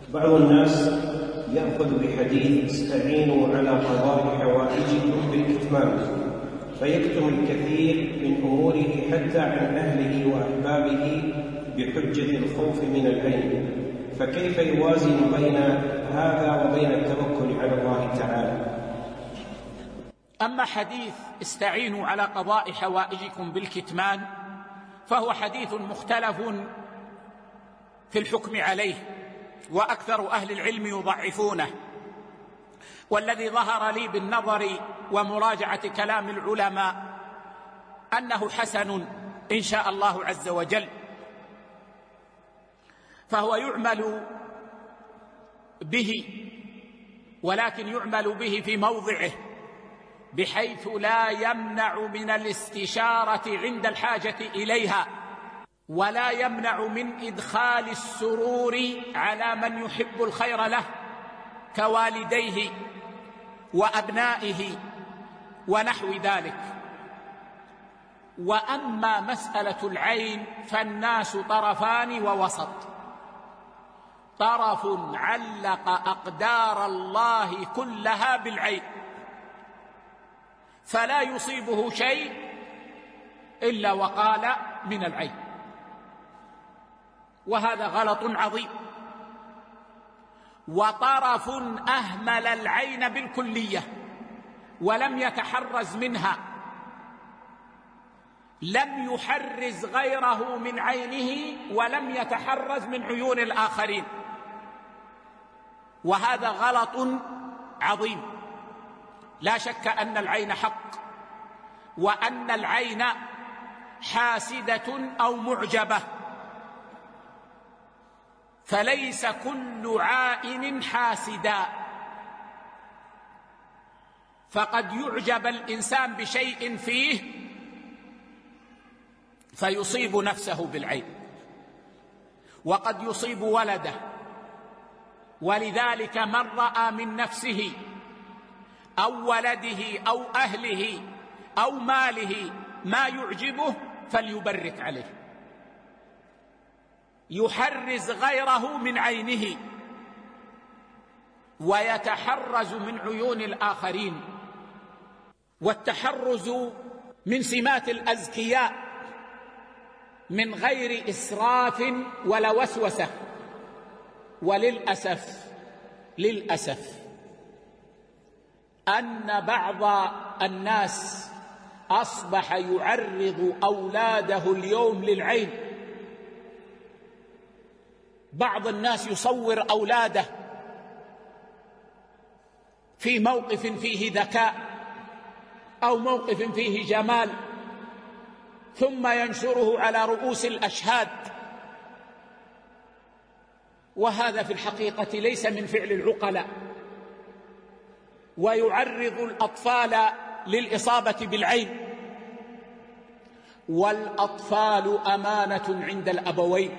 بعض الناس يأخذ بحديث استعينوا على قضاء حوائجكم بالكتمان، فيكتم الكثير من أموره حتى عن أهله وأحبابه بحجة الخوف من العين، فكيف يوازن بين هذا وبين التوكل على الله تعالى؟ أما حديث استعينوا على قضاء حوائجكم بالكتمان فهو حديث مختلف في الحكم عليه، وأكثر أهل العلم يضعفونه، والذي ظهر لي بالنظر ومراجعة كلام العلماء أنه حسن إن شاء الله عز وجل، فهو يعمل به، ولكن يعمل به في موضعه، بحيث لا يمنع من الاستشارة عند الحاجة إليها، ولا يمنع من إدخال السرور على من يحب الخير له كوالديه وأبنائه ونحو ذلك. وأما مسألة العين فالناس طرفان ووسط، طرف علق أقدار الله كلها بالعين فلا يصيبه شيء إلا وقال من العين، وهذا غلط عظيم. وطرف أهمل العين بالكلية ولم يتحرز منها، لم يحرز غيره من عينه ولم يتحرز من عيون الآخرين، وهذا غلط عظيم. لا شك أن العين حق، وأن العين حاسدة أو معجبة، فليس كل عائن حاسدا، فقد يعجب الإنسان بشيء فيه فيصيب نفسه بالعين، وقد يصيب ولده. ولذلك من رأى من نفسه أو ولده أو أهله أو ماله ما يعجبه فليبرك عليه، يحرز غيره من عينه ويتحرز من عيون الآخرين. والتحرز من سمات الأذكياء من غير إسراف ولا وسوسة. وللأسف أن بعض الناس أصبح يعرض أولاده اليوم للعين. بعض الناس يصور أولاده في موقف فيه ذكاء أو موقف فيه جمال، ثم ينشره على رؤوس الأشهاد، وهذا في الحقيقة ليس من فعل العقلاء، ويعرض الأطفال للإصابة بالعين. والأطفال أمانة عند الأبوين،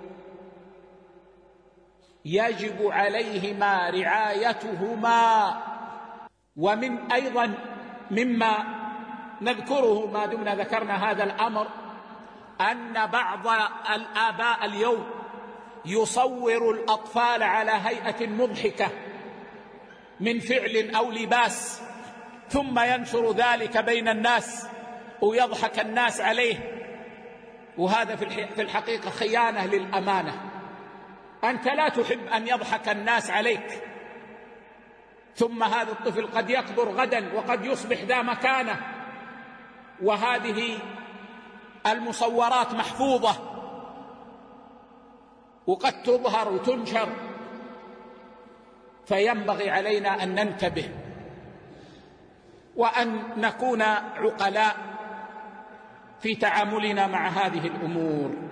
يجب عليهما رعايتهما. ومن أيضا مما نذكره ما دمنا ذكرنا هذا الأمر أن بعض الآباء اليوم يصور الأطفال على هيئة مضحكة من فعل أو لباس، ثم ينشر ذلك بين الناس ويضحك الناس عليه، وهذا في الحقيقة خيانة للأمانة. أنت لا تحب أن يضحك الناس عليك، ثم هذا الطفل قد يكبر غدا وقد يصبح ذا مكانة، وهذه المصورات محفوظة وقد تظهر وتنشر، فينبغي علينا أن ننتبه وأن نكون عقلاء في تعاملنا مع هذه الأمور.